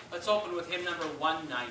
Let's open with hymn number 190.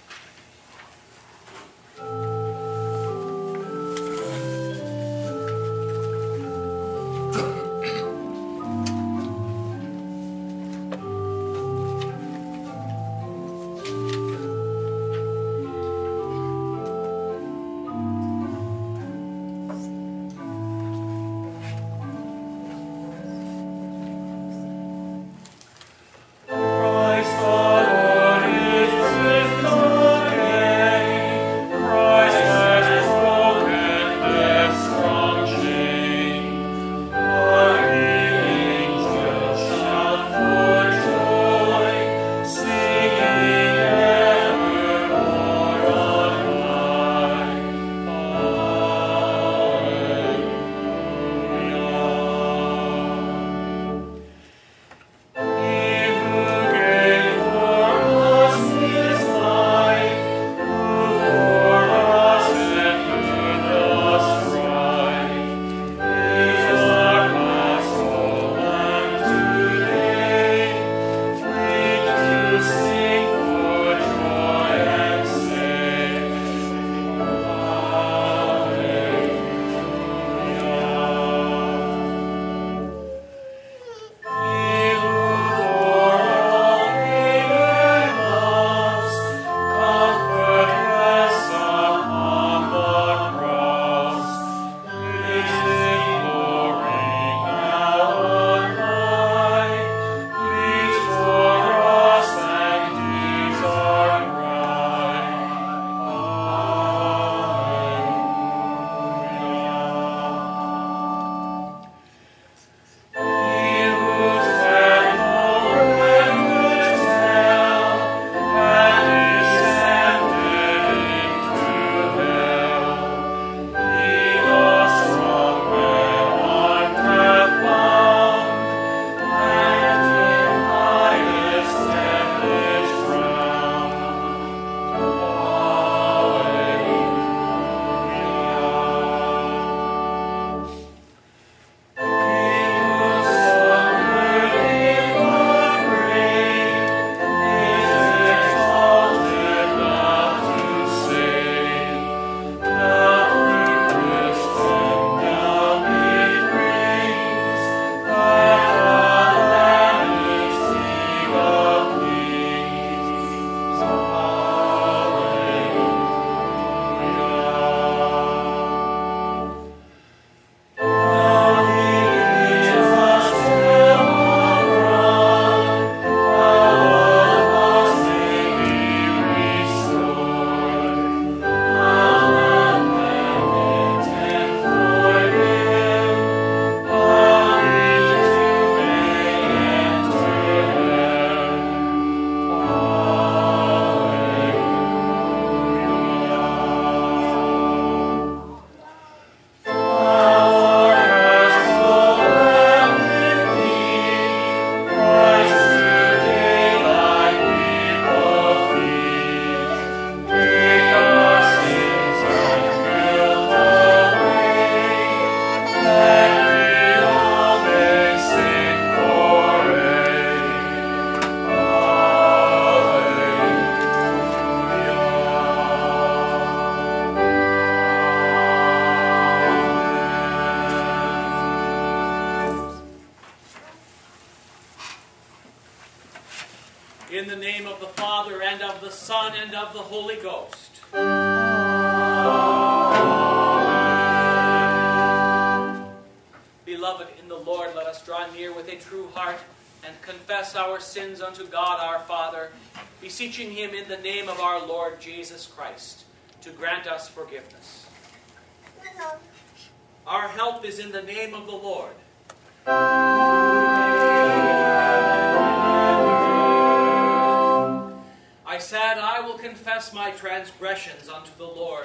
In the name of the Father, and of the Son, and of the Holy Ghost. Amen. Beloved in the Lord, let us draw near with a true heart and confess our sins unto God our Father, beseeching Him in the name of our Lord Jesus Christ to grant us forgiveness. Our help is in the name of the Lord. I said, I will confess my transgressions unto the Lord.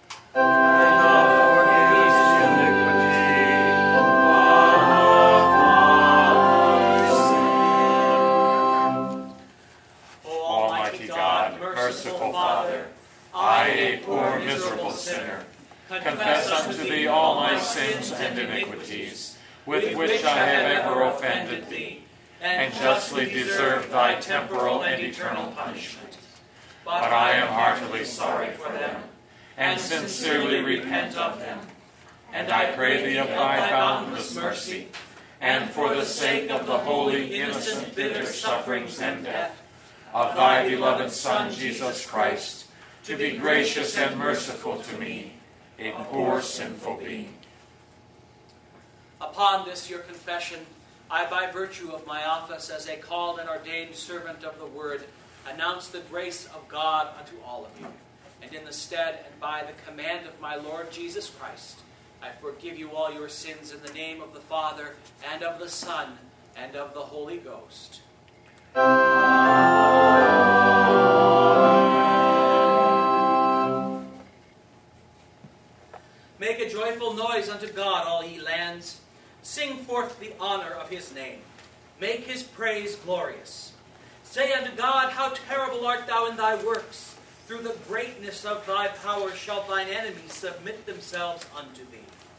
Almighty God, merciful Father, I, a poor miserable sinner, confess unto Thee all my sins and iniquities, with which I have ever offended Thee, and justly deserve thy temporal and eternal punishment. But I am heartily sorry for them, and sincerely repent of them. And I pray thee of thy boundless mercy, and for the sake of the holy, innocent, bitter sufferings and death of thy beloved Son, Jesus Christ, to be gracious and merciful to me, a poor sinful being. Upon this your confession, I, by virtue of my office as a called and ordained servant of the Word, announce the grace of God unto all of you. And in the stead and by the command of my Lord Jesus Christ, I forgive you all your sins in the name of the Father, and of the Son, and of the Holy Ghost. Make a joyful noise unto God, all ye lands. Sing forth the honor of his name. Make his praise glorious. Say unto God, how terrible art thou in thy works. Through the greatness of thy power shall thine enemies submit themselves unto thee.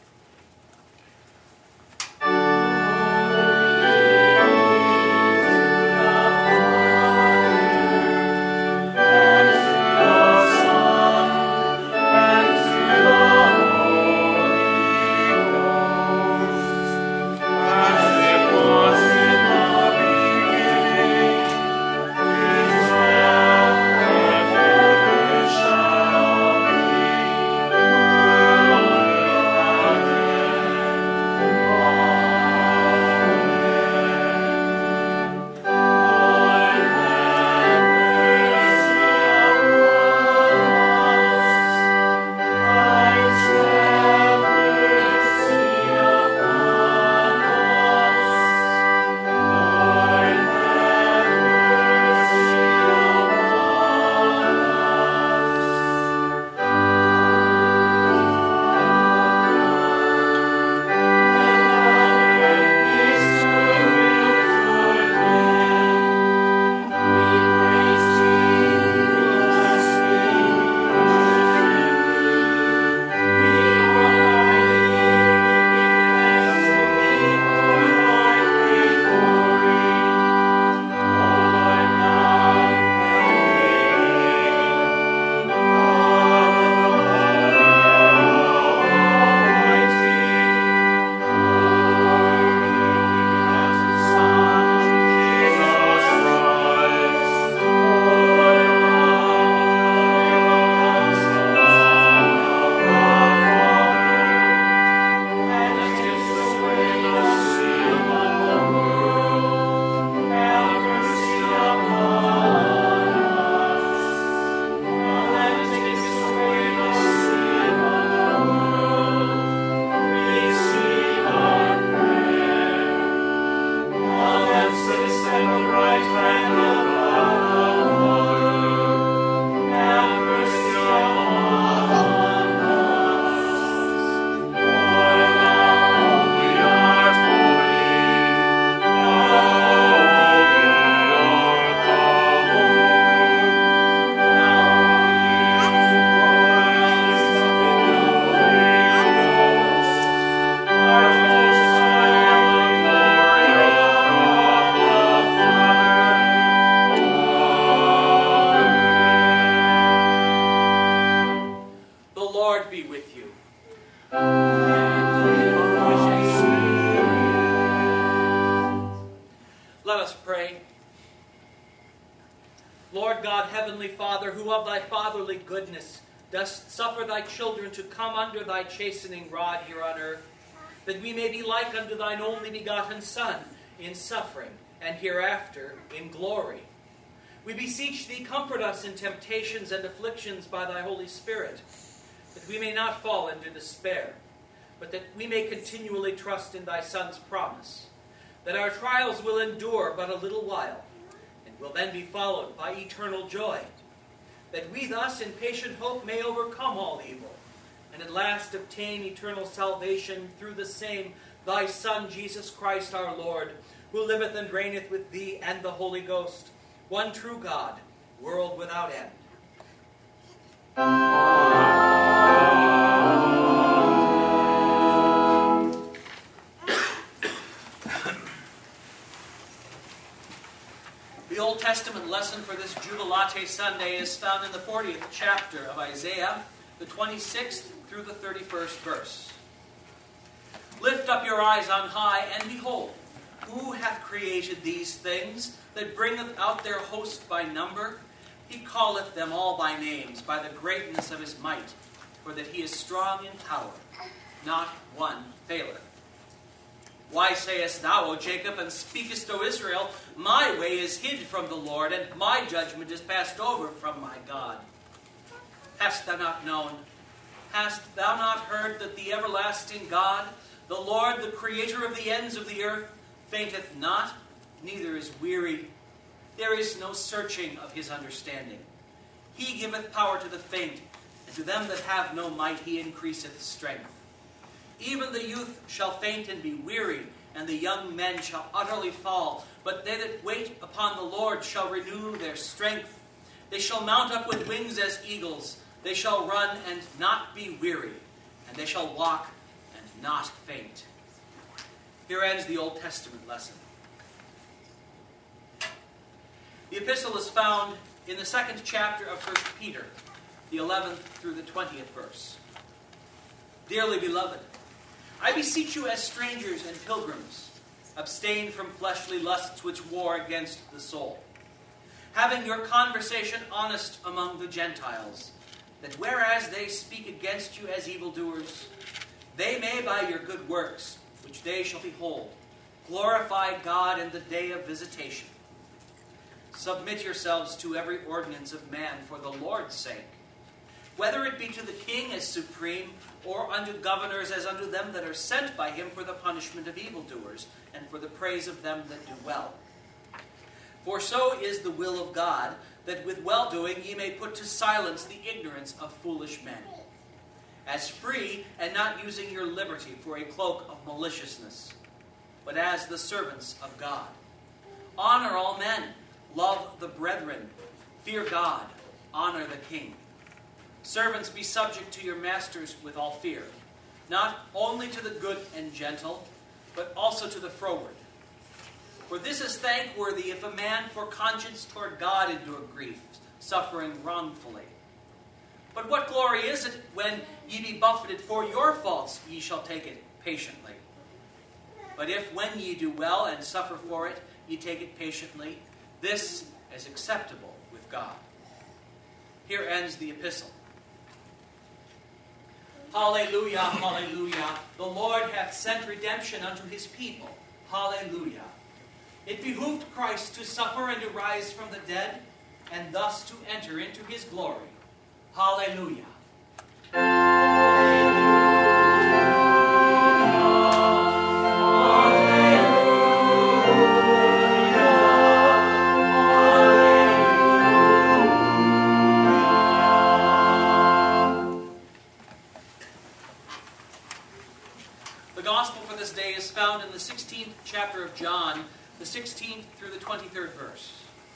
Dost suffer thy children to come under thy chastening rod here on earth, that we may be like unto thine only begotten Son, in suffering, and hereafter in glory. We beseech thee, comfort us in temptations and afflictions by thy Holy Spirit, that we may not fall into despair, but that we may continually trust in thy Son's promise, that our trials will endure but a little while, and will then be followed by eternal joy, that we thus in patient hope may overcome all evil, and at last obtain eternal salvation through the same thy Son, Jesus Christ our Lord, who liveth and reigneth with thee and the Holy Ghost, one true God, world without end. The Old Testament lesson for this Jubilate Sunday is found in the 40th chapter of Isaiah, the 26th through the 31st verse. Lift up your eyes on high, and behold, who hath created these things, that bringeth out their host by number? He calleth them all by names, by the greatness of his might, for that he is strong in power. Not one faileth. Why sayest thou, O Jacob, and speakest, O Israel, my way is hid from the Lord, and my judgment is passed over from my God? Hast thou not known? Hast thou not heard that the everlasting God, the Lord, the creator of the ends of the earth, fainteth not, neither is weary? There is no searching of his understanding. He giveth power to the faint, and to them that have no might he increaseth strength. Even the youth shall faint and be weary, and the young men shall utterly fall. But they that wait upon the Lord shall renew their strength. They shall mount up with wings as eagles. They shall run and not be weary, and they shall walk and not faint. Here ends the Old Testament lesson. The epistle is found in the 2nd chapter of 1 Peter, the 11th through the 20th verse. Dearly beloved, I beseech you as strangers and pilgrims, abstain from fleshly lusts which war against the soul, having your conversation honest among the Gentiles, that whereas they speak against you as evildoers, they may by your good works, which they shall behold, glorify God in the day of visitation. Submit yourselves to every ordinance of man for the Lord's sake, whether it be to the king as supreme, or unto governors as unto them that are sent by him for the punishment of evildoers, and for the praise of them that do well. For so is the will of God, that with well-doing ye may put to silence the ignorance of foolish men. As free, and not using your liberty for a cloak of maliciousness, but as the servants of God. Honor all men, love the brethren, fear God, honor the king. Servants, be subject to your masters with all fear, not only to the good and gentle, but also to the froward. For this is thankworthy if a man for conscience toward God endure grief, suffering wrongfully. But what glory is it when ye be buffeted for your faults, ye shall take it patiently? But if when ye do well and suffer for it, ye take it patiently, this is acceptable with God. Here ends the epistle. Hallelujah, hallelujah. The Lord hath sent redemption unto his people. Hallelujah. It behooved Christ to suffer and to rise from the dead, and thus to enter into his glory. Hallelujah. The gospel for this day is found in the 16th chapter of John, the 16th through the 23rd verse.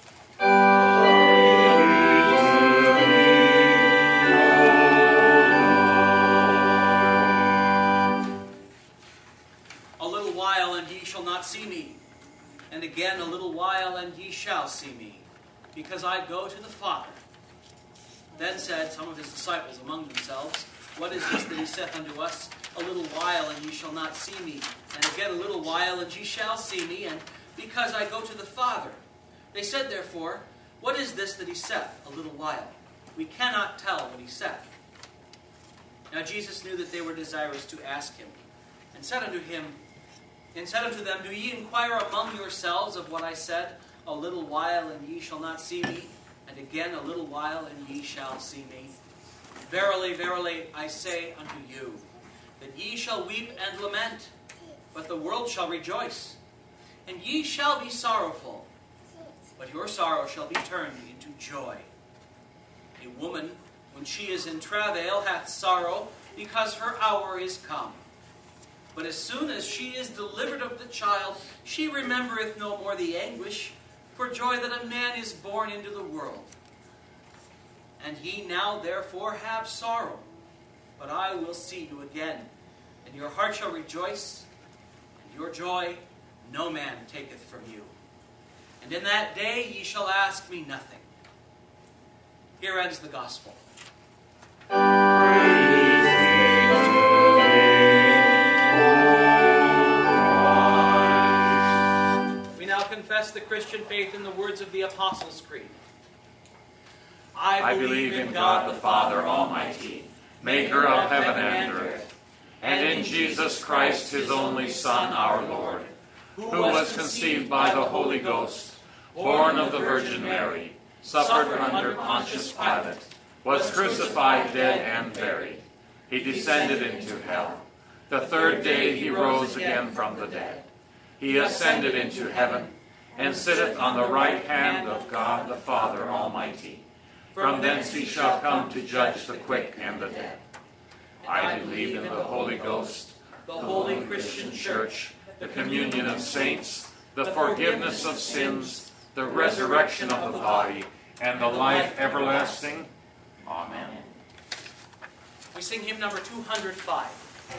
A little while, and ye shall not see me. And again a little while, and ye shall see me, because I go to the Father. Then said some of his disciples among themselves, What is this that he saith unto us? A little while, and ye shall not see me. And again a little while, and ye shall see me, and because I go to the Father. They said therefore, What is this that he saith, a little while? We cannot tell what he saith. Now Jesus knew that they were desirous to ask him, and said unto them, Do ye inquire among yourselves of what I said? A little while, and ye shall not see me, and again a little while, and ye shall see me. Verily, verily, I say unto you, that ye shall weep and lament, but the world shall rejoice. And ye shall be sorrowful, but your sorrow shall be turned into joy. A woman, when she is in travail, hath sorrow, because her hour is come. But as soon as she is delivered of the child, she remembereth no more the anguish, for joy that a man is born into the world. And ye now therefore have sorrow, but I will see you again, and your heart shall rejoice, and your joy no man taketh from you. And in that day ye shall ask me nothing. Here ends the gospel. We now confess the Christian faith in the words of the Apostles' Creed. I believe in God the Father Almighty, maker of heaven and earth, and in Jesus Christ, his only Son, our Lord, who was conceived by the Holy Ghost, born of the Virgin Mary, suffered under Pontius Pilate, was crucified, dead, and buried. He descended into hell. The third day he rose again from the dead. He ascended into heaven, and sitteth on the right hand of God the Father Almighty. From thence he shall come to judge the quick and the dead. I believe in the Holy Ghost, the holy Christian Church, the communion of saints, the forgiveness of sins, the resurrection of the body, and the life everlasting. Amen. We sing hymn number 205.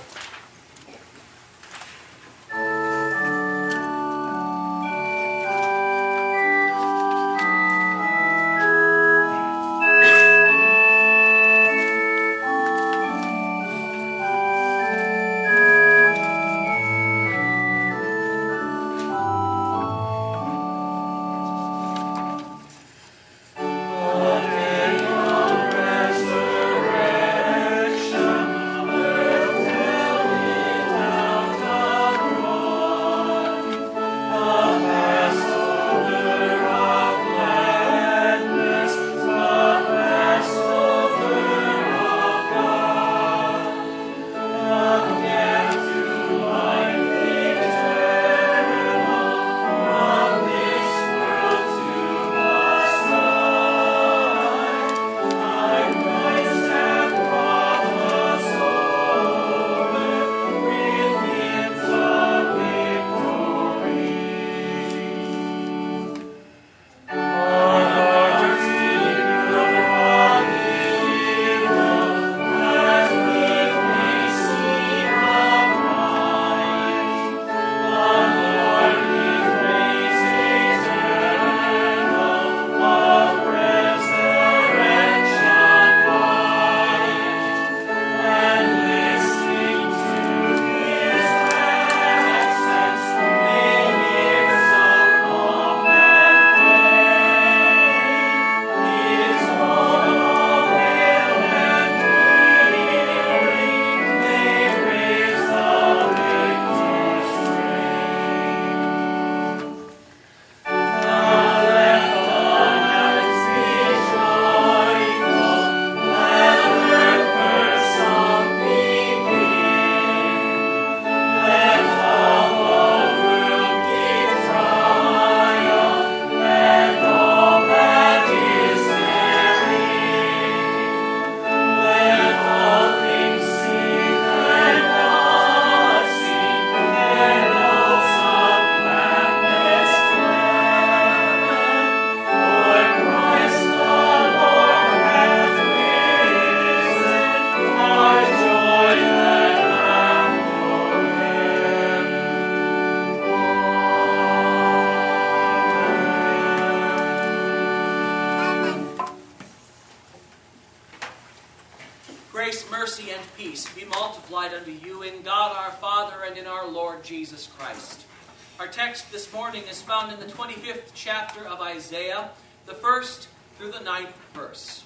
Grace, mercy, and peace be multiplied unto you in God our Father and in our Lord Jesus Christ. Our text this morning is found in the 25th chapter of Isaiah, the 1st through the 9th verse.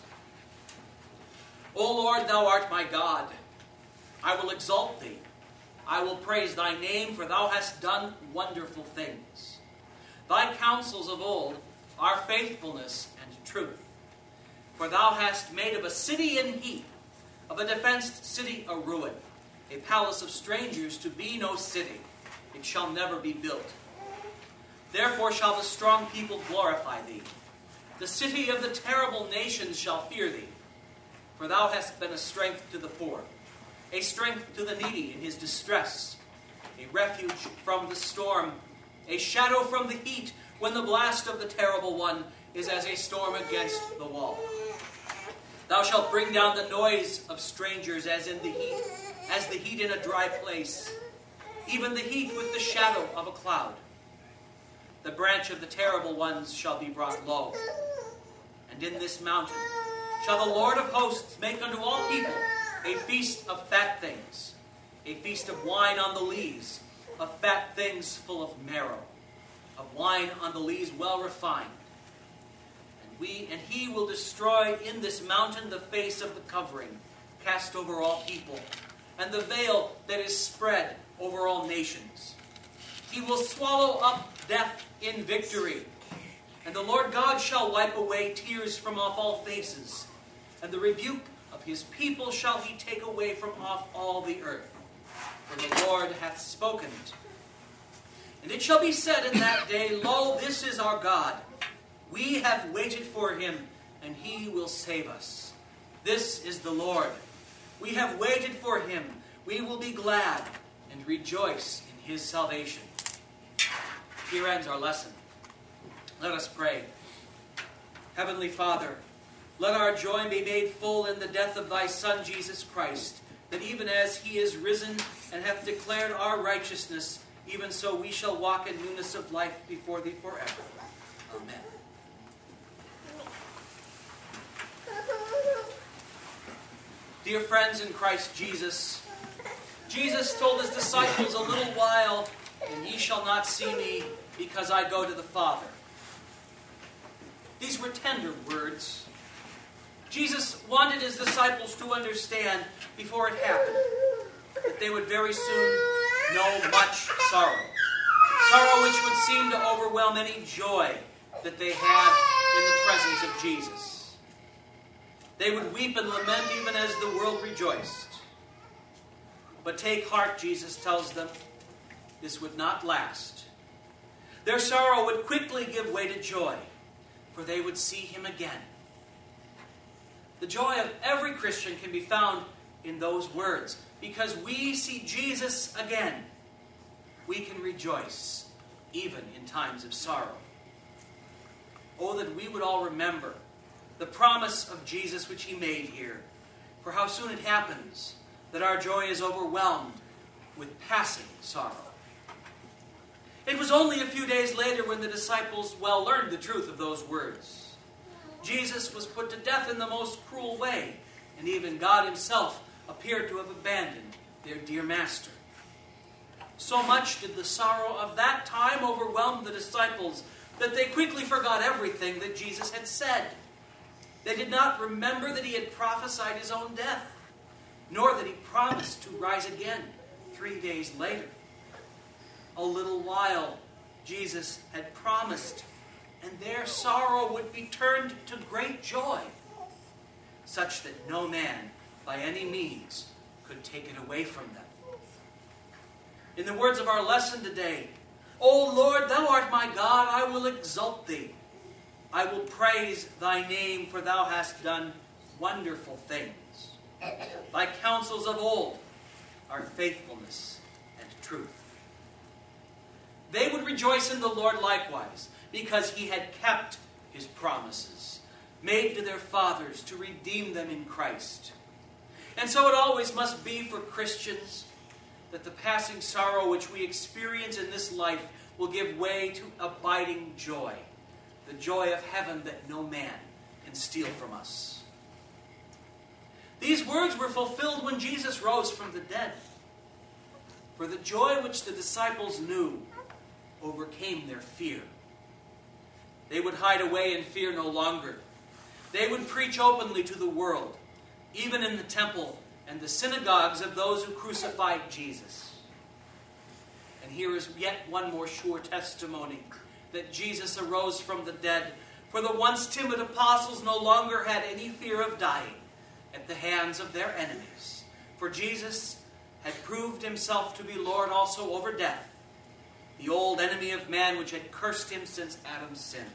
O Lord, thou art my God. I will exalt thee. I will praise thy name, for thou hast done wonderful things. Thy counsels of old are faithfulness and truth. For thou hast made of a city an heap, of a defenced city a ruin, a palace of strangers to be no city. It shall never be built. Therefore shall the strong people glorify thee. The city of the terrible nations shall fear thee. For thou hast been a strength to the poor, a strength to the needy in his distress, a refuge from the storm, a shadow from the heat, when the blast of the terrible one is as a storm against the wall. Thou shalt bring down the noise of strangers as in the heat, as the heat in a dry place, even the heat with the shadow of a cloud. the branch of the terrible ones shall be brought low. And in this mountain shall the Lord of hosts make unto all people a feast of fat things, a feast of wine on the lees, of fat things full of marrow, of wine on the lees well refined. And he will destroy in this mountain the face of the covering, cast over all people, and the veil that is spread over all nations. He will swallow up death in victory. And the Lord God shall wipe away tears from off all faces, and the rebuke of his people shall he take away from off all the earth. For the Lord hath spoken it. And it shall be said in that day, Lo, this is our God. We have waited for him, and he will save us. This is the Lord. We have waited for him. We will be glad and rejoice in his salvation. Here ends our lesson. Let us pray. Heavenly Father, let our joy be made full in the death of thy Son, Jesus Christ, that even as he is risen and hath declared our righteousness, even so we shall walk in newness of life before thee forever. Amen. Dear friends in Christ Jesus, Jesus told his disciples, a little while, and ye shall not see me, because I go to the Father. These were tender words. Jesus wanted his disciples to understand before it happened that they would very soon know much sorrow. Sorrow which would seem to overwhelm any joy that they had in the presence of Jesus. They would weep and lament even as the world rejoiced. But take heart, Jesus tells them, this would not last. Their sorrow would quickly give way to joy, for they would see him again. The joy of every Christian can be found in those words. Because we see Jesus again, we can rejoice, even in times of sorrow. Oh, that we would all remember the promise of Jesus which he made here. For how soon it happens that our joy is overwhelmed with passing sorrow. It was only a few days later when the disciples well learned the truth of those words. Jesus was put to death in the most cruel way, and even God himself appeared to have abandoned their dear master. So much did the sorrow of that time overwhelm the disciples that they quickly forgot everything that Jesus had said. They did not remember that he had prophesied his own death, nor that he promised to rise again 3 days later. A little while, Jesus had promised, and their sorrow would be turned to great joy, such that no man by any means could take it away from them. In the words of our lesson today, O Lord, thou art my God, I will exalt thee. I will praise thy name, for thou hast done wonderful things. Thy counsels of old are faithfulness and truth. They would rejoice in the Lord likewise, because he had kept his promises, made to their fathers to redeem them in Christ. And so it always must be for Christians that the passing sorrow which we experience in this life will give way to abiding joy, the joy of heaven that no man can steal from us. These words were fulfilled when Jesus rose from the dead. For the joy which the disciples knew overcame their fear. They would hide away in fear no longer. They would preach openly to the world, even in the temple and the synagogues of those who crucified Jesus. And here is yet one more sure testimony that Jesus arose from the dead, for the once timid apostles no longer had any fear of dying at the hands of their enemies. For Jesus had proved himself to be Lord also over death, the old enemy of man which had cursed him since Adam's sin.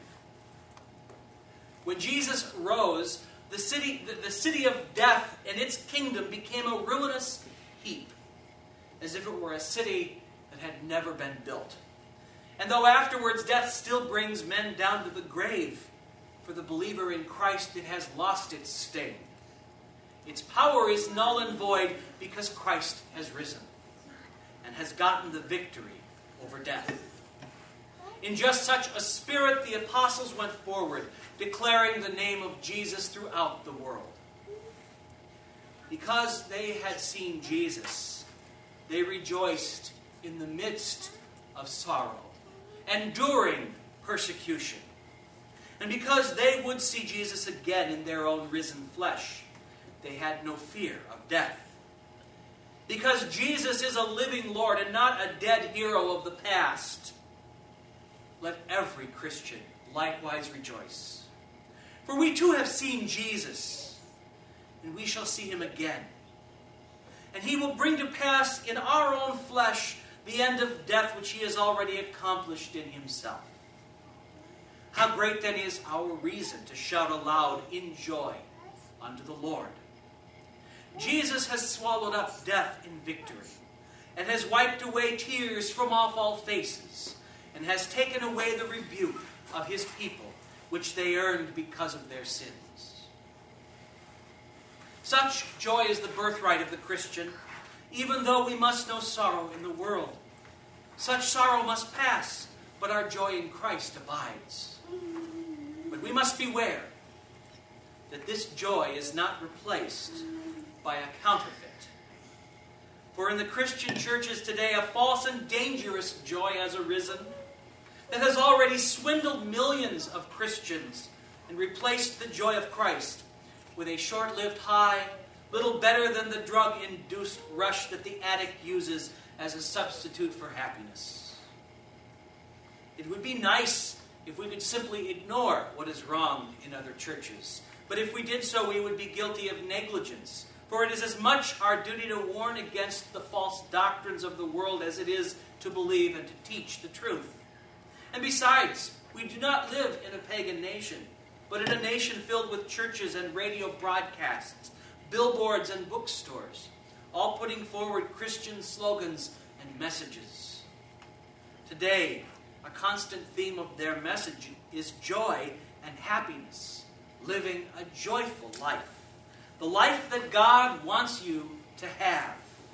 When Jesus rose, the city of death and its kingdom became a ruinous heap, as if it were a city that had never been built. And though afterwards death still brings men down to the grave, for the believer in Christ it has lost its sting. Its power is null and void because Christ has risen and has gotten the victory over death. In just such a spirit, the apostles went forward, declaring the name of Jesus throughout the world. Because they had seen Jesus, they rejoiced in the midst of sorrow, enduring persecution. And because they would see Jesus again in their own risen flesh, they had no fear of death. Because Jesus is a living Lord and not a dead hero of the past, let every Christian likewise rejoice. For we too have seen Jesus, and we shall see him again. And he will bring to pass in our own flesh the end of death which he has already accomplished in himself. How great then is our reason to shout aloud in joy unto the Lord. Jesus has swallowed up death in victory, and has wiped away tears from off all faces, and has taken away the rebuke of his people, which they earned because of their sins. Such joy is the birthright of the Christian, even though we must know sorrow in the world. Such sorrow must pass, but our joy in Christ abides. But we must beware that this joy is not replaced by a counterfeit. For in the Christian churches today, a false and dangerous joy has arisen that has already swindled millions of Christians and replaced the joy of Christ with a short-lived high, little better than the drug-induced rush that the addict uses as a substitute for happiness. It would be nice if we could simply ignore what is wrong in other churches. But if we did so, we would be guilty of negligence. For it is as much our duty to warn against the false doctrines of the world as it is to believe and to teach the truth. And besides, we do not live in a pagan nation, but in a nation filled with churches and radio broadcasts, billboards and bookstores, all putting forward Christian slogans and messages. Today, a constant theme of their message is joy and happiness, living a joyful life, the life that God wants you to have.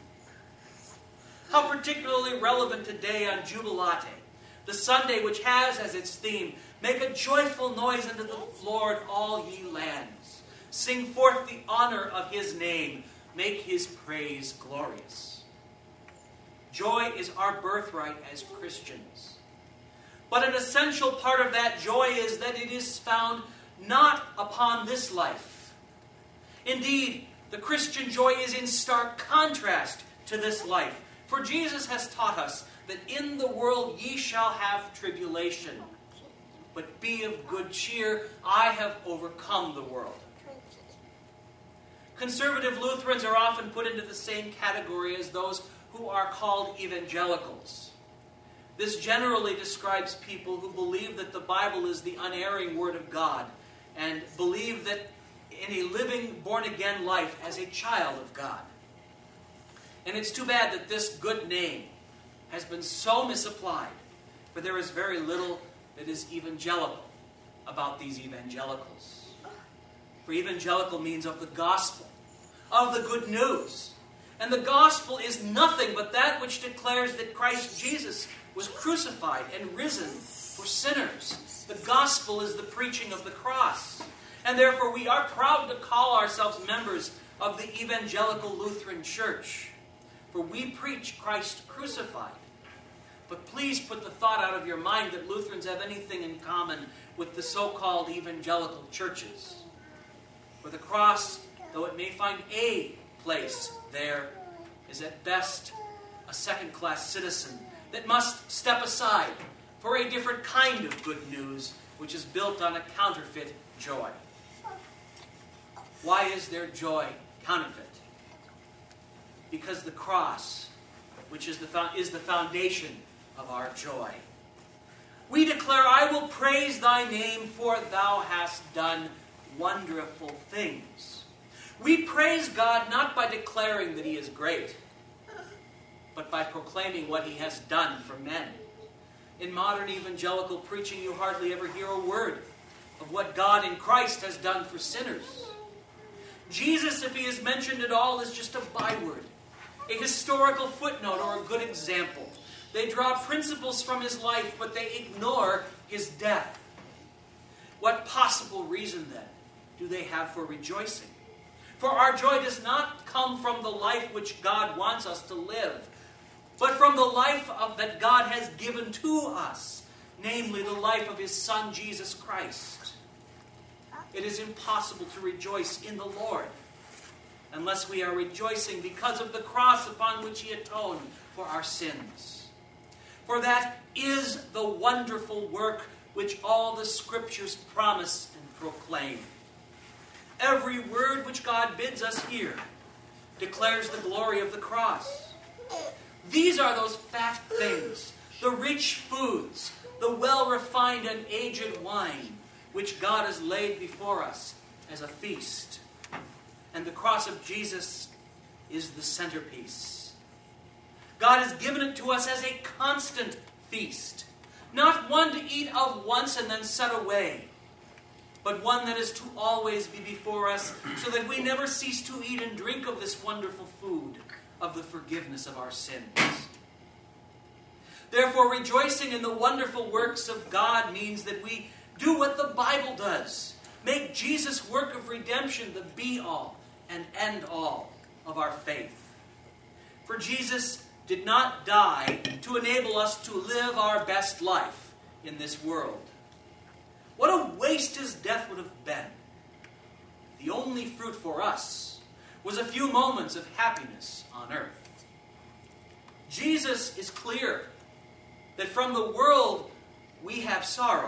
How particularly relevant today on Jubilate, the Sunday which has as its theme, "Make a joyful noise unto the Lord, all ye lands. Sing forth the honor of his name. Make his praise glorious." Joy is our birthright as Christians. But an essential part of that joy is that it is found not upon this life. Indeed, the Christian joy is in stark contrast to this life. For Jesus has taught us that in the world ye shall have tribulation. But be of good cheer, I have overcome the world. Conservative Lutherans are often put into the same category as those who are called evangelicals. This generally describes people who believe that the Bible is the unerring Word of God and believe that in a living, born-again life as a child of God. And it's too bad that this good name has been so misapplied, for there is very little that is evangelical about these evangelicals. For evangelical means of the gospel, of the good news. And the gospel is nothing but that which declares that Christ Jesus was crucified and risen for sinners. The gospel is the preaching of the cross. And therefore we are proud to call ourselves members of the Evangelical Lutheran Church. For we preach Christ crucified. But please put the thought out of your mind that Lutherans have anything in common with the so-called evangelical churches. For the cross, though it may find a place there, is at best a second-class citizen that must step aside for a different kind of good news, which is built on a counterfeit joy. Why is their joy counterfeit? Because the cross, which is the foundation of our joy. We declare, "I will praise thy name, for thou hast done wonderful things." We praise God not by declaring that he is great, but by proclaiming what he has done for men. In modern evangelical preaching, you hardly ever hear a word of what God in Christ has done for sinners. Jesus, if he is mentioned at all, is just a byword, a historical footnote, or a good example. They draw principles from his life, but they ignore his death. What possible reason, then, do they have for rejoicing? For our joy does not come from the life which God wants us to live, but from the life that God has given to us, namely the life of his Son, Jesus Christ. It is impossible to rejoice in the Lord unless we are rejoicing because of the cross upon which he atoned for our sins. For that is the wonderful work which all the Scriptures promise and proclaim. Every word which God bids us hear declares the glory of the cross. These are those fat things, the rich foods, the well-refined and aged wine, which God has laid before us as a feast. And the cross of Jesus is the centerpiece. God has given it to us as a constant feast, not one to eat of once and then set away, but one that is to always be before us, so that we never cease to eat and drink of this wonderful food of the forgiveness of our sins. Therefore, rejoicing in the wonderful works of God means that we do what the Bible does. Make Jesus' work of redemption the be-all and end-all of our faith. For Jesus did not die to enable us to live our best life in this world. What a waste his death would have been. The only fruit for us was a few moments of happiness on earth. Jesus is clear that from the world we have sorrow,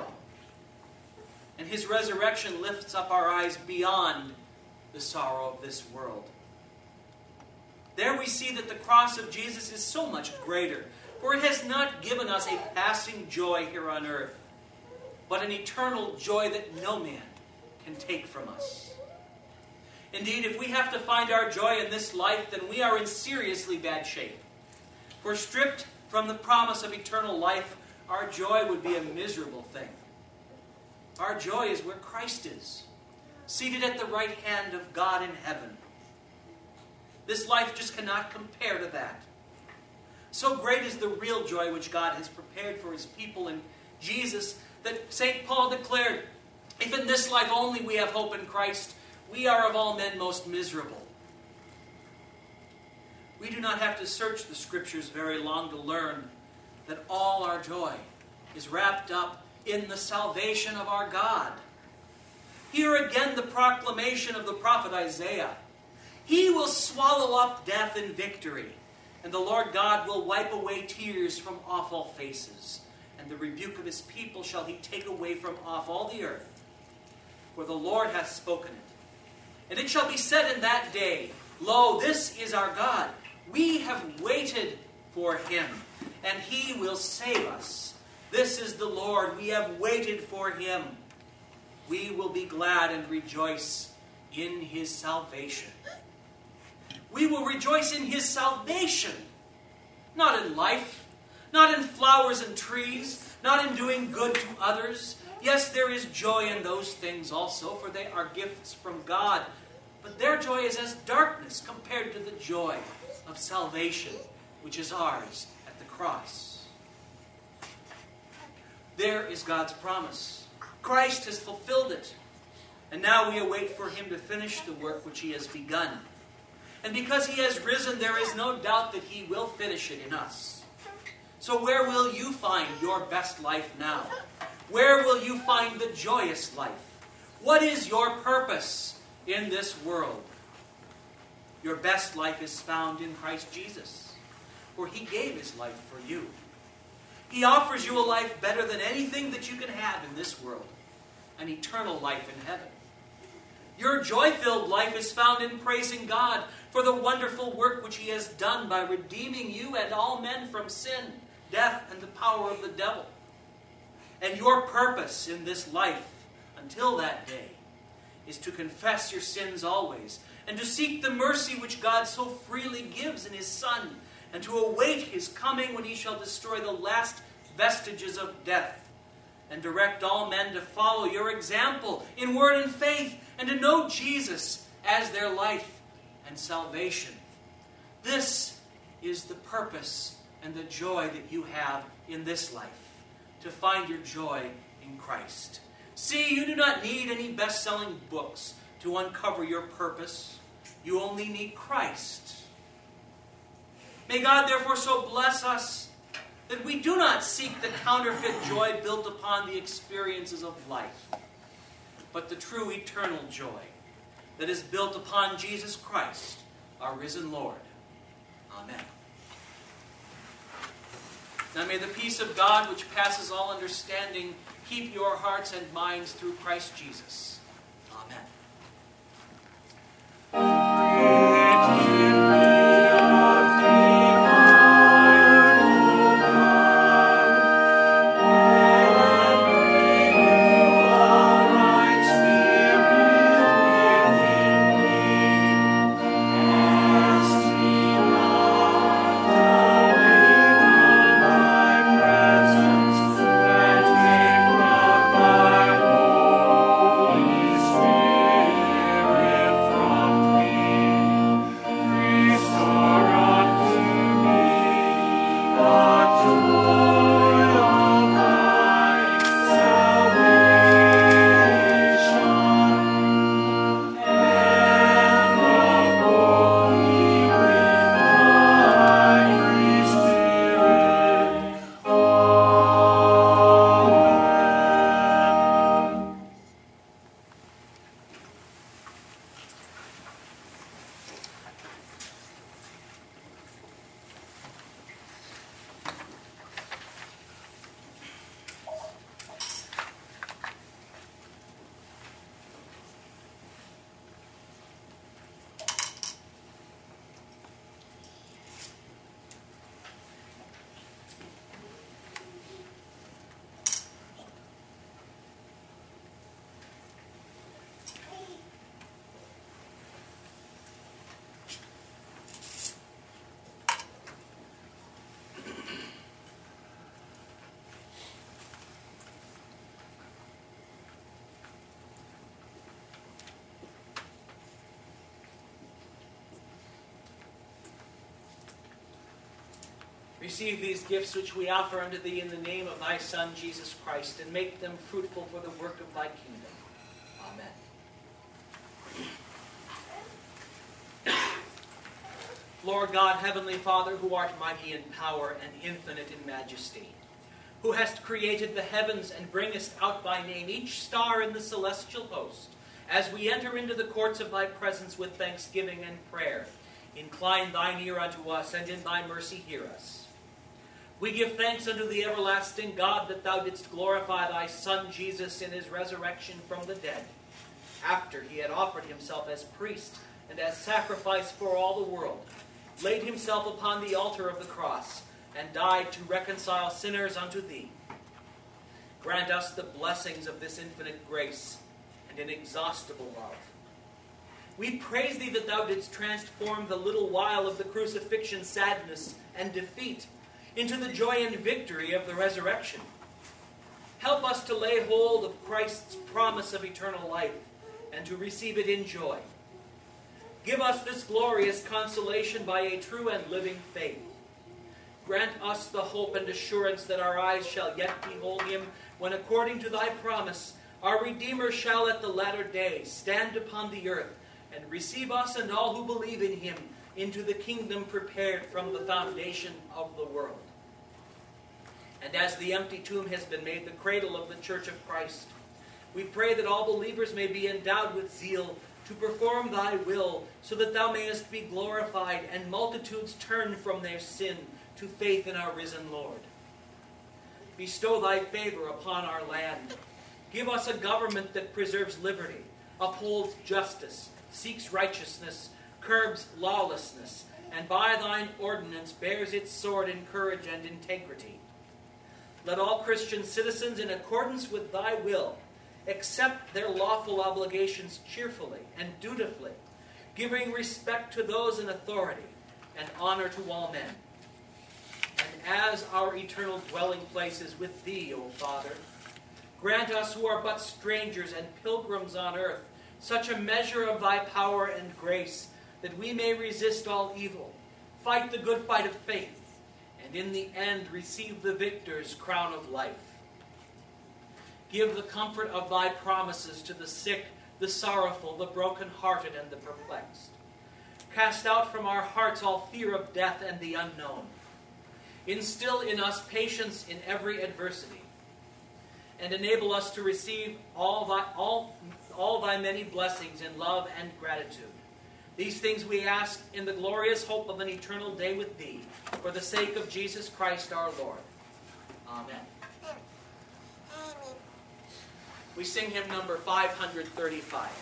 and his resurrection lifts up our eyes beyond the sorrow of this world. There we see that the cross of Jesus is so much greater, for it has not given us a passing joy here on earth, but an eternal joy that no man can take from us. Indeed, if we have to find our joy in this life, then we are in seriously bad shape. For stripped from the promise of eternal life, our joy would be a miserable thing. Our joy is where Christ is, seated at the right hand of God in heaven. This life just cannot compare to that. So great is the real joy which God has prepared for his people in Jesus that St. Paul declared, if in this life only we have hope in Christ, we are of all men most miserable. We do not have to search the Scriptures very long to learn that all our joy is wrapped up in the salvation of our God. Hear again the proclamation of the prophet Isaiah. He will swallow up death in victory, and the Lord God will wipe away tears from off all faces, and the rebuke of his people shall he take away from off all the earth. For the Lord hath spoken it. And it shall be said in that day, Lo, this is our God. We have waited for him, and he will save us. This is the Lord. We have waited for him. We will be glad and rejoice in his salvation. We will rejoice in his salvation, not in life, not in flowers and trees, not in doing good to others. Yes, there is joy in those things also, for they are gifts from God. But their joy is as darkness compared to the joy of salvation, which is ours at the cross. There is God's promise. Christ has fulfilled it. And now we await for him to finish the work which he has begun. And because he has risen, there is no doubt that he will finish it in us. So where will you find your best life now? Where will you find the joyous life? What is your purpose in this world? Your best life is found in Christ Jesus, for he gave his life for you. He offers you a life better than anything that you can have in this world, an eternal life in heaven. Your joy-filled life is found in praising God for the wonderful work which he has done by redeeming you and all men from sin, death, and the power of the devil. And your purpose in this life, until that day, is to confess your sins always, and to seek the mercy which God so freely gives in his Son, and to await his coming when he shall destroy the last vestiges of death, and direct all men to follow your example in word and faith, and to know Jesus as their life and salvation. This is the purpose and the joy that you have in this life, to find your joy in Christ. See, you do not need any best-selling books to uncover your purpose. You only need Christ. May God therefore so bless us that we do not seek the counterfeit joy built upon the experiences of life, but the true eternal joy that is built upon Jesus Christ, our risen Lord. Amen. Now may the peace of God, which passes all understanding, keep your hearts and minds through Christ Jesus. Amen. Receive these gifts which we offer unto thee in the name of thy Son, Jesus Christ, and make them fruitful for the work of thy kingdom. Amen. Lord God, Heavenly Father, who art mighty in power and infinite in majesty, who hast created the heavens and bringest out by name each star in the celestial host, as we enter into the courts of thy presence with thanksgiving and prayer, incline thine ear unto us, and in thy mercy hear us. We give thanks unto the everlasting God that thou didst glorify thy Son Jesus in his resurrection from the dead, after he had offered himself as priest and as sacrifice for all the world, laid himself upon the altar of the cross, and died to reconcile sinners unto thee. Grant us the blessings of this infinite grace and inexhaustible love. We praise thee that thou didst transform the little while of the crucifixion sadness and defeat into the joy and victory of the resurrection. Help us to lay hold of Christ's promise of eternal life and to receive it in joy. Give us this glorious consolation by a true and living faith. Grant us the hope and assurance that our eyes shall yet behold him, when according to thy promise, our Redeemer shall at the latter day stand upon the earth and receive us and all who believe in him into the kingdom prepared from the foundation of the world. And as the empty tomb has been made the cradle of the church of Christ, we pray that all believers may be endowed with zeal to perform thy will, so that thou mayest be glorified and multitudes turn from their sin to faith in our risen Lord. Bestow thy favor upon our land. Give us a government that preserves liberty, upholds justice, seeks righteousness, curbs lawlessness, and by thine ordinance bears its sword in courage and integrity. Let all Christian citizens, in accordance with thy will, accept their lawful obligations cheerfully and dutifully, giving respect to those in authority and honor to all men. And as our eternal dwelling place is with thee, O Father, grant us who are but strangers and pilgrims on earth such a measure of thy power and grace that we may resist all evil, fight the good fight of faith, and in the end receive the victor's crown of life. Give the comfort of thy promises to the sick, the sorrowful, the broken-hearted, and the perplexed. Cast out from our hearts all fear of death and the unknown. Instill in us patience in every adversity, and enable us to receive all thy many blessings in love and gratitude. These things we ask in the glorious hope of an eternal day with thee, for the sake of Jesus Christ our Lord. Amen. We sing hymn number 535.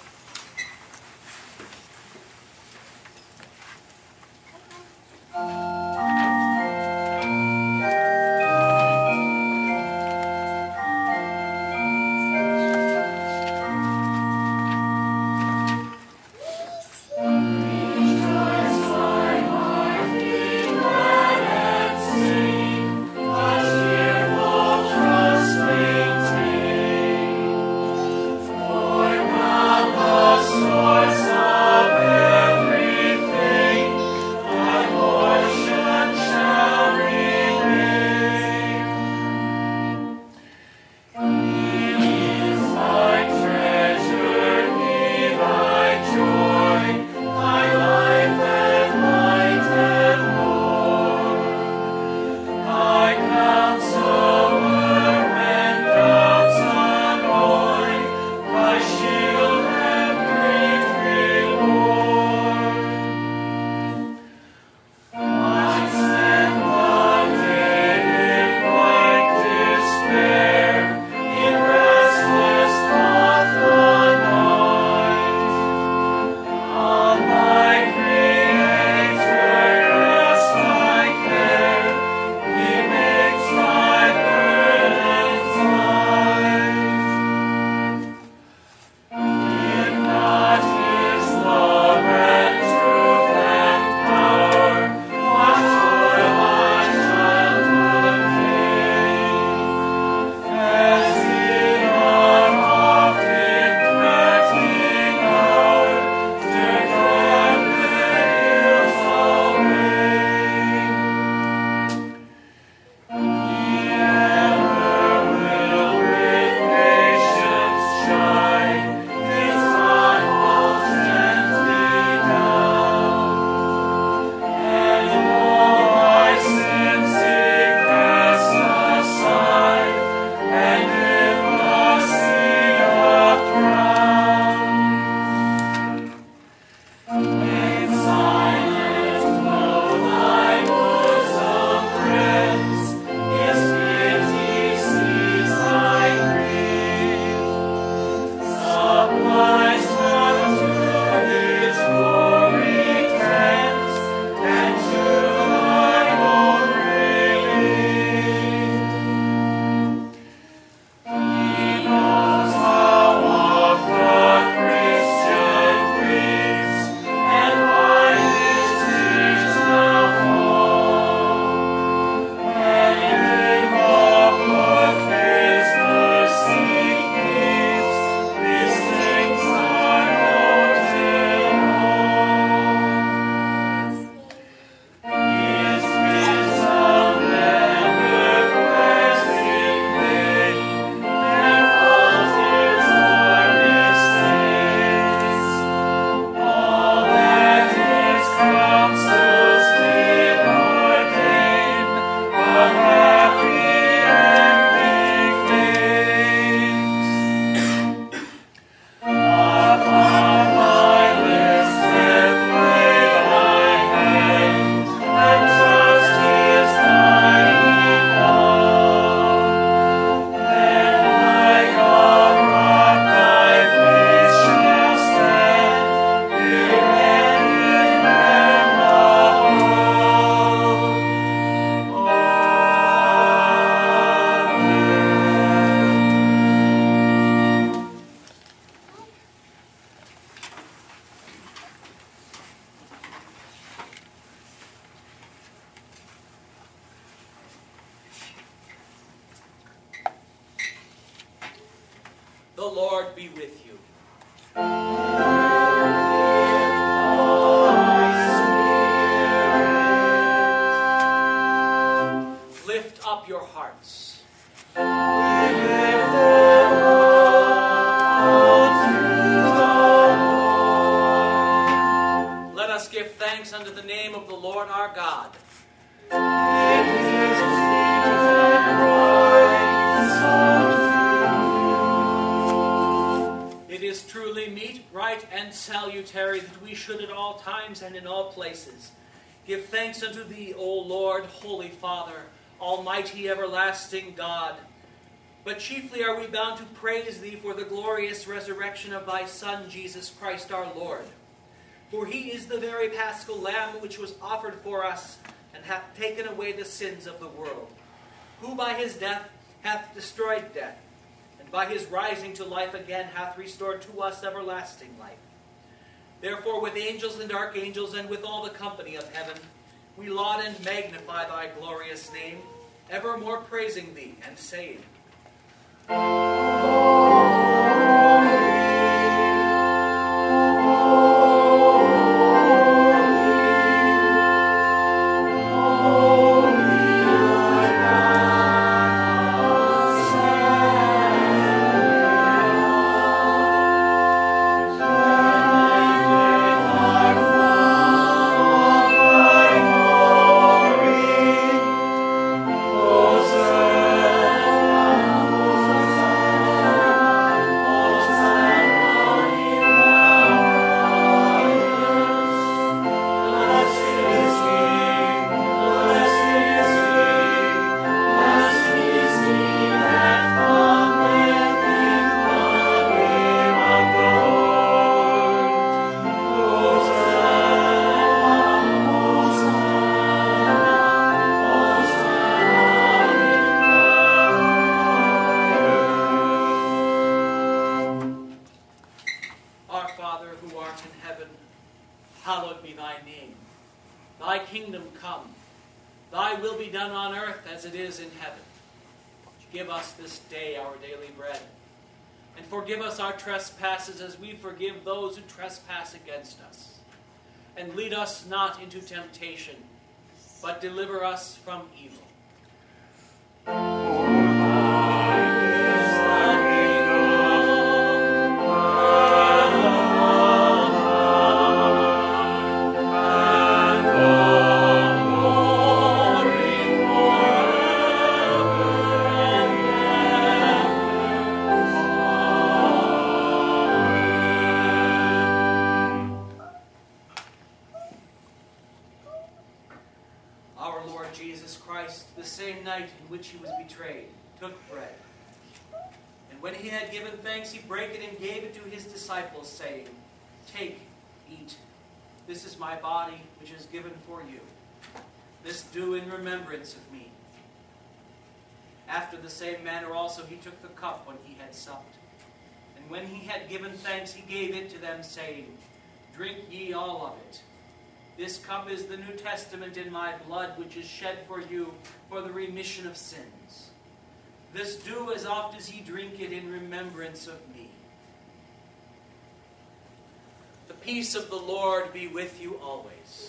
The Lord be with you. the name of the Lord our God. It is truly meet, right, and salutary that we should at all times and in all places give thanks unto Thee, O Lord, Holy Father, Almighty everlasting God. But chiefly are we bound to praise Thee for the glorious resurrection of Thy Son, Jesus Christ our Lord. For He is the very Paschal Lamb which was offered for us, and hath taken away the sins of the world, who by His death hath destroyed death, and by His rising to life again hath restored to us everlasting life. Therefore with angels and archangels, and with all the company of heaven, we laud and magnify Thy glorious name, evermore praising Thee, and saying, Our Father, who art in heaven, hallowed be Thy name. Thy kingdom come. Thy will be done on earth as it is in heaven. Give us this day our daily bread. And forgive us our trespasses as we forgive those who trespass against us. And lead us not into temptation, but deliver us from evil. Our Lord Jesus Christ, the same night in which He was betrayed, took bread. And when He had given thanks, He brake it and gave it to His disciples, saying, Take, eat. This is my body, which is given for you. This do in remembrance of me. After the same manner also He took the cup when He had supped. And when He had given thanks, He gave it to them, saying, Drink ye all of it. This cup is the New Testament in my blood, which is shed for you for the remission of sins. This do as oft as ye drink it in remembrance of me. The peace of the Lord be with you always.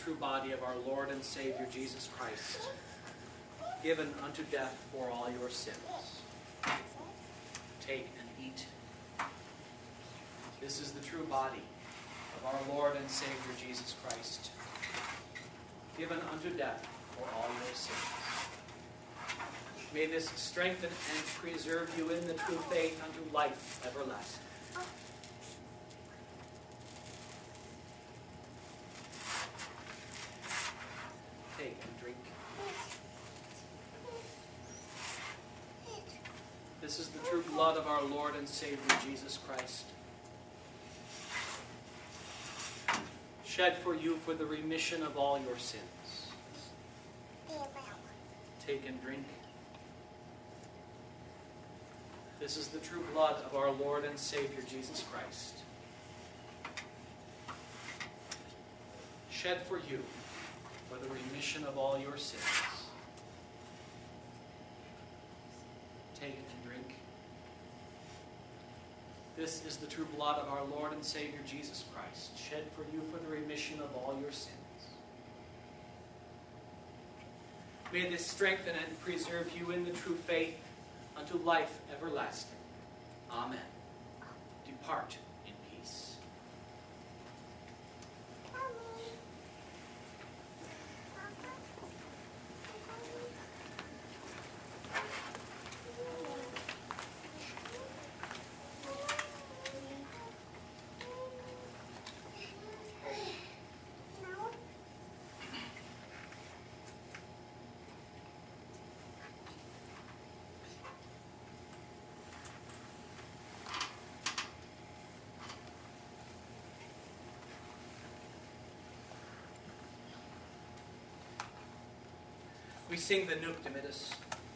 true body of our Lord and Savior Jesus Christ, given unto death for all your sins. Take and eat. This is the true body of our Lord and Savior Jesus Christ, given unto death for all your sins. May this strengthen and preserve you in the true faith unto life everlasting. Take and drink. This is the true blood of our Lord and Savior Jesus Christ, shed for you for the remission of all your sins. Take and drink. This is the true blood of our Lord and Savior Jesus Christ, shed for you for the remission of all your sins. Take and drink. This is the true blood of our Lord and Savior Jesus Christ, shed for you for the remission of all your sins. May this strengthen and preserve you in the true faith unto life everlasting. Amen. Depart in peace. We sing the Nunc Dimittis.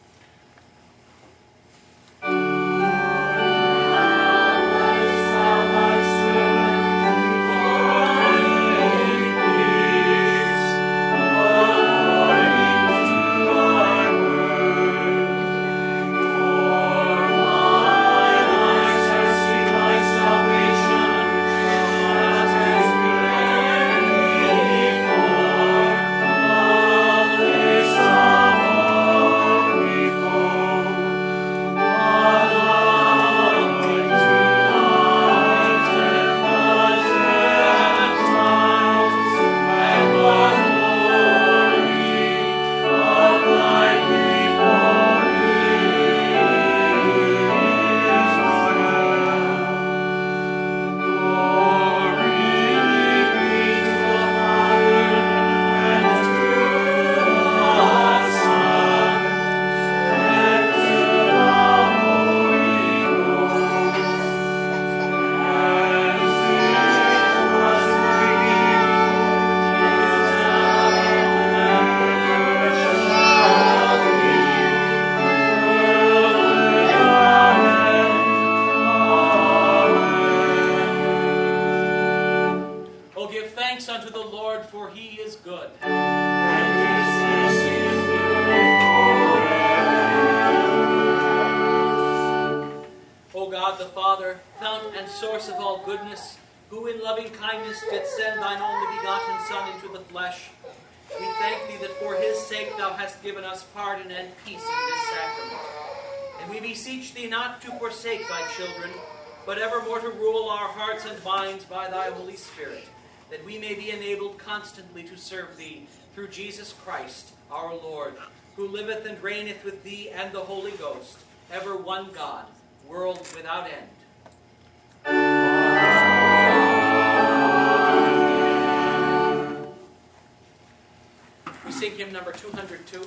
But evermore to rule our hearts and minds by thy Holy Spirit, that we may be enabled constantly to serve thee through Jesus Christ our Lord, who liveth and reigneth with thee and the Holy Ghost, ever one God, world without end. We sing hymn number 202.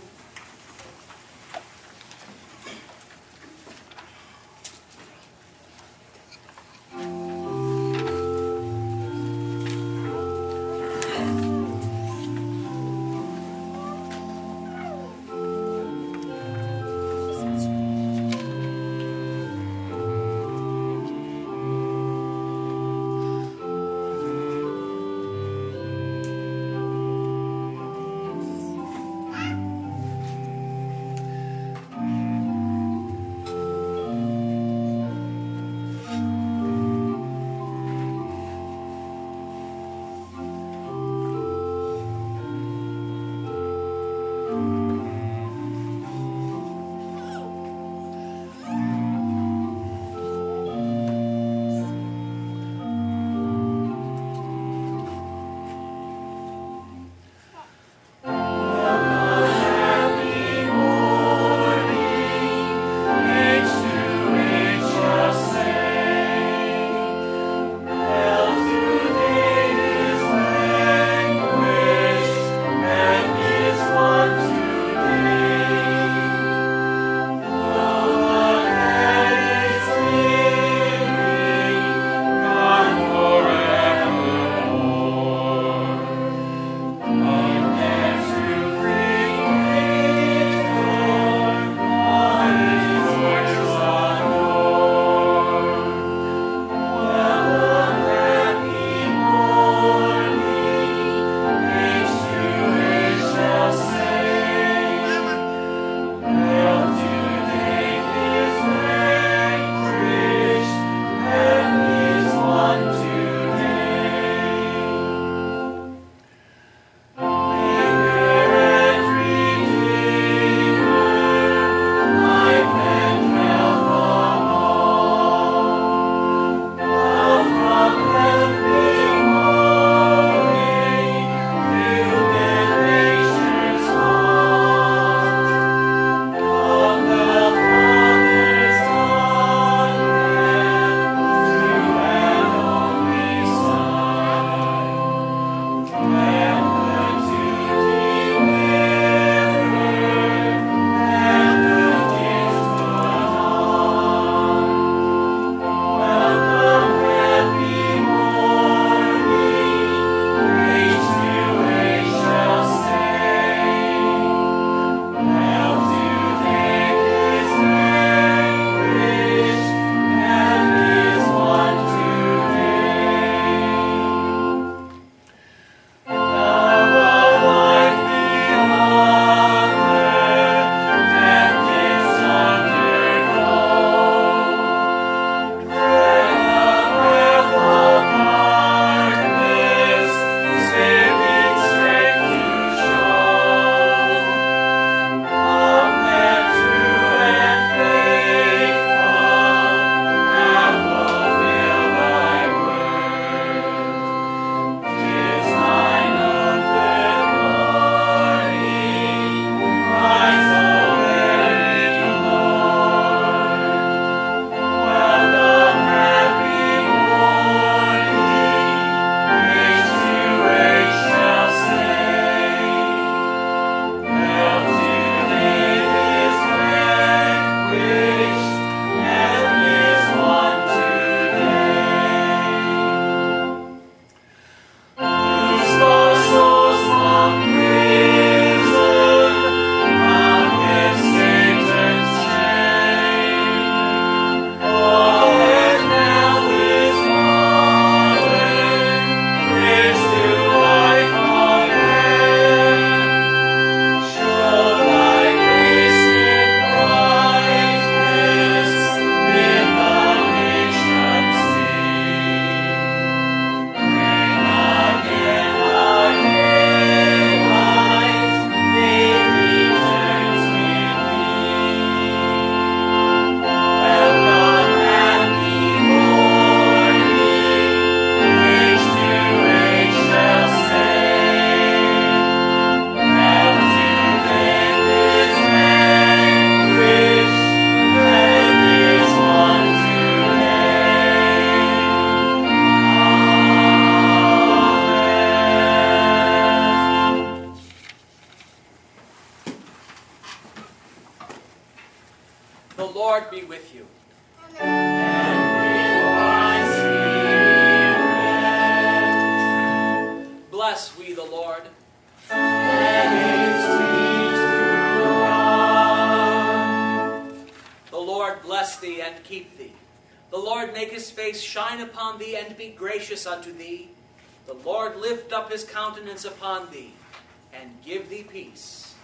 and keep thee. The Lord make his face shine upon thee and be gracious unto thee. The Lord lift up his countenance upon thee and give thee peace.